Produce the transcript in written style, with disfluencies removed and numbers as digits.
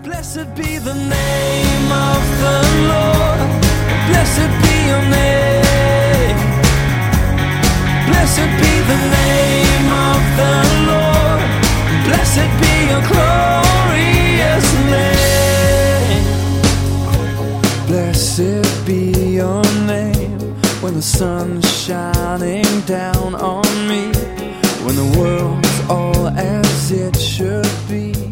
Blessed be the name of the Lord. Blessed be your name. Blessed be the name of the Lord. Blessed be your glorious name. Blessed be your name when the sun's shining down on me, when the world's all as it should be.